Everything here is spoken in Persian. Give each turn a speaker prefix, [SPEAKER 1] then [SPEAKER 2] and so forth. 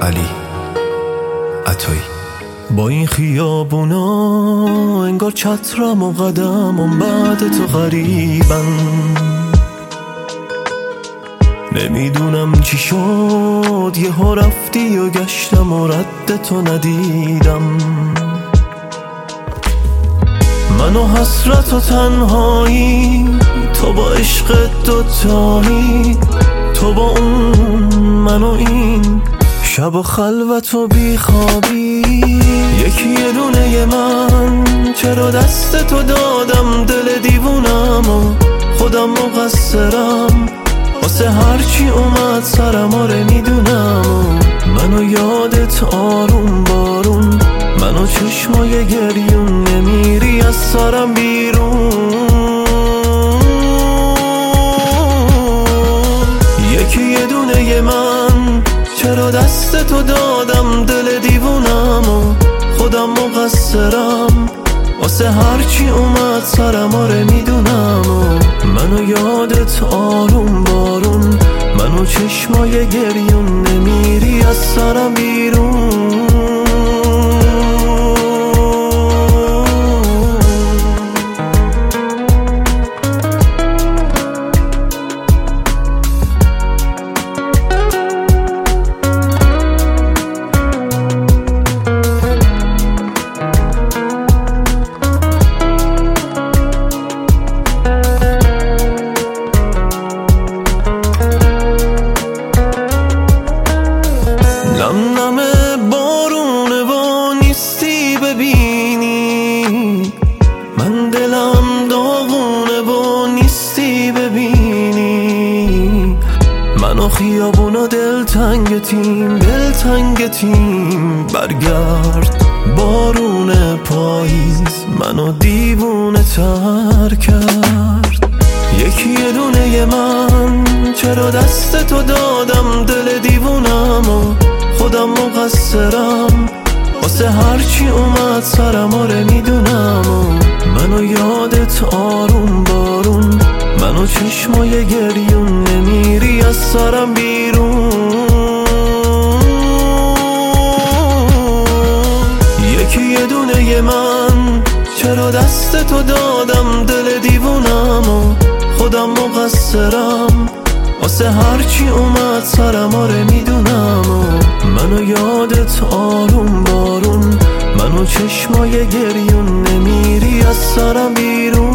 [SPEAKER 1] علی عطایی. با این خیابونا انگار چترم و قدمم بعد تو غریبن، نمیدونم چی شد یهو رفتی و گشتم و رد تو ندیدم. من و حسرت و تنهایی، تو با عشق دوتایی، تو با اون من و این شب و خلوت و بیخوابی. یکی یه دونه من چرا دست تو دادم، دل دیوونم و خودم مقصرم واسه هرچی اومد سرم. آره میدونم منو یادت آروم بارون، منو چشمای گریون نمیری از سرم بیرون. یکی یه دونه من چرا دست تو دادم، دل دیوونم و خودم مقصرم واسه هرچی اومد سرم. آره میدونم منو یادت آروم بارون، منو چشمای گریون نمیری از سرم بیرون. نمنمه بارونه و نیستی ببینی، من دلم داغونه و نیستی ببینی. من و خیابونا دلتنگتیم دلتنگتیم، برگرد بارون پاییز منو دیوونه تر کرد. یکی یه دونه من چرا دست تو دادم، دل دیوونم و خودم مقصرم واسه هرچی اومد سرم. آره میدونم منو یادت آروم بارون، منو چشمای گریون نمیری از سرم بیرون. یکی یه دونه من چرا دست تو دادم، دل دیوونم و خودم مقصرم واسه هرچی اومد سرم. آره میدونم منو یادت آروم بارون، منو چشمای گریون نمیری از سرم بیرون.